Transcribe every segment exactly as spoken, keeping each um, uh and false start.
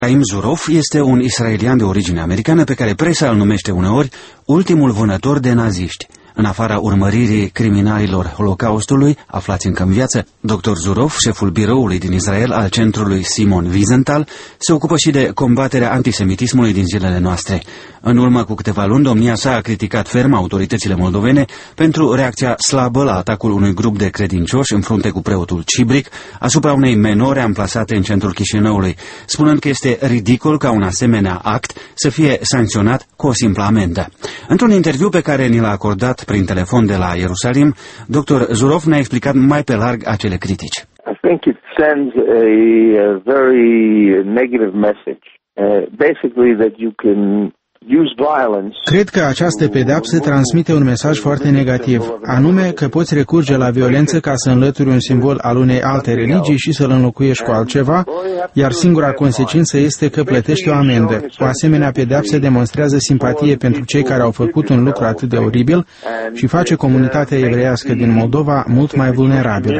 Chaim Zurov este un israelian de origine americană pe care presa îl numește uneori ultimul vânător de naziști. În afara urmăririi criminalilor Holocaustului, aflați încă în viață, doctor Zurov, șeful biroului din Israel al centrului Simon Wiesenthal, se ocupă și de combaterea antisemitismului din zilele noastre. În urmă cu câteva luni, domnia sa a criticat ferm autoritățile moldovene pentru reacția slabă la atacul unui grup de credincioși în frunte cu preotul Cibric asupra unei menore amplasate în centrul Chișinăului, spunând că este ridicol ca un asemenea act să fie sancționat cu o simplă amendă. Într-un interviu pe care ni l-a acordat prin telefon de la Ierusalim, doctor Zurov ne-a explicat mai pe larg acele critici. I think it sends a, a very negative message. Uh, basically that you can Cred că această pedeapsă transmite un mesaj foarte negativ, anume că poți recurge la violență ca să înlături un simbol al unei alte religii și să-l înlocuiești cu altceva, iar singura consecință este că plătești o amendă. O asemenea pedeapsă demonstrează simpatie pentru cei care au făcut un lucru atât de oribil și face comunitatea evreiască din Moldova mult mai vulnerabilă.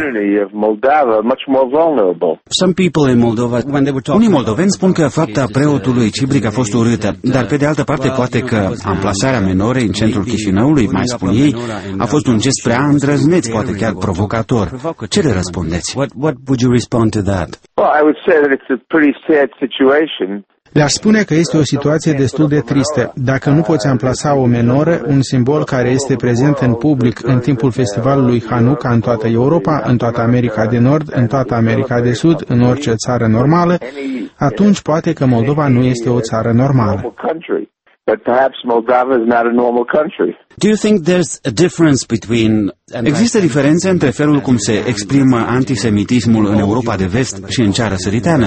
Unii moldoveni spun că fapta preotului Cibric a fost urâtă, dar pe de altă parte poate că amplasarea menorei în centrul Chișinăului, mai spun ei, a fost un gest prea îndrăzneț, poate chiar provocator. Ce le răspundeți? Le-aș spune că este o situație destul de tristă. Dacă nu poți amplasa o menoră, un simbol care este prezent în public în timpul festivalului Hanukkah în toată Europa, în toată America de Nord, în toată America de Sud, în orice țară normală, atunci poate că Moldova nu este o țară normală. Există diferențe între felul cum se exprimă antisemitismul în Europa de Vest și în cea răsăriteană?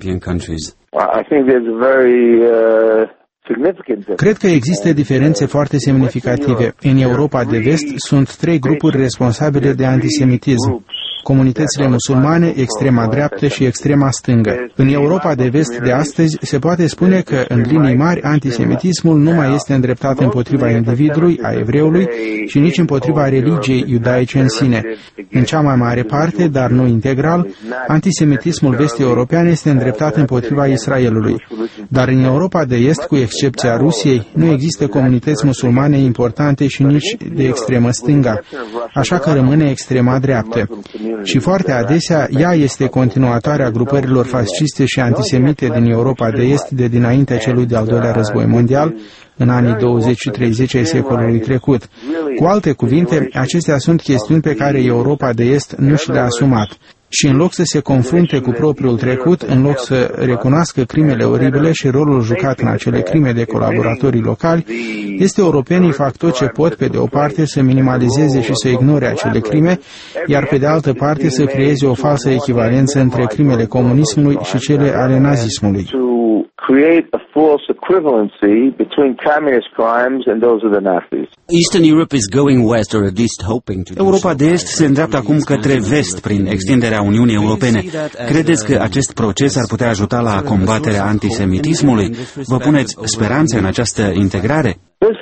Cred că există diferențe foarte semnificative. În Europa de Vest sunt trei grupuri responsabile de antisemitism: comunitățile musulmane, extrema dreaptă și extrema stângă. În Europa de Vest de astăzi se poate spune că, în linii mari, antisemitismul nu mai este îndreptat împotriva individului, a evreului, și nici împotriva religiei iudaice în sine. În cea mai mare parte, dar nu integral, antisemitismul vest-european este îndreptat împotriva Israelului. Dar în Europa de Est, cu excepția Rusiei, nu există comunități musulmane importante și nici de extremă stânga, așa că rămâne extrema dreaptă. Și foarte adesea ea este continuatoarea grupărilor fasciste și antisemite din Europa de Est de dinaintea celui de-al doilea război mondial, în anii douăzeci și treizeci ai secolului trecut. Cu alte cuvinte, acestea sunt chestiuni pe care Europa de Est nu și le-a asumat. Și în loc să se confrunte cu propriul trecut, în loc să recunoască crimele oribile și rolul jucat în acele crime de colaboratorii locali, este europenii fac tot ce pot, pe de o parte, să minimalizeze și să ignore acele crime, iar pe de altă parte să creeze o falsă echivalență între crimele comunismului și cele ale nazismului. Create a false equivalency between communist crimes and those of the Nazis. Eastern Europe is going west, or at least hoping to. Europa de Est se îndreaptă acum către vest prin extinderea Uniunii Europene. Credeți că acest proces ar putea ajuta la combaterea antisemitismului? Vă puneți speranțe în această integrare?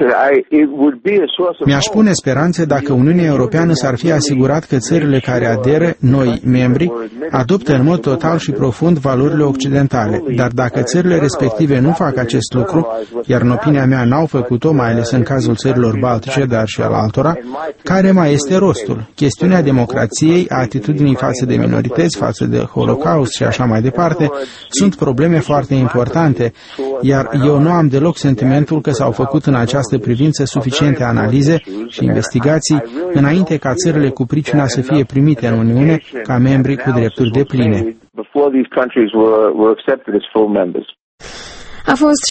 Mi-aș pune speranțe dacă Uniunea Europeană s-ar fi asigurat că țările care aderă, noi membri, adoptă în mod total și profund valorile occidentale. Dar dacă țările respective nu fac acest lucru, iar în opinia mea n-au făcut-o, mai ales în cazul țărilor baltice, dar și al altora, care mai este rostul? Chestiunea democrației, a atitudinii față de minorități, față de Holocaust și așa mai departe, sunt probleme foarte importante, iar eu nu am deloc sentimentul că s-au făcut în această privință suficiente analize și investigații înainte ca țările cu pricina să fie primite în Uniune ca membri cu drepturi depline. A fost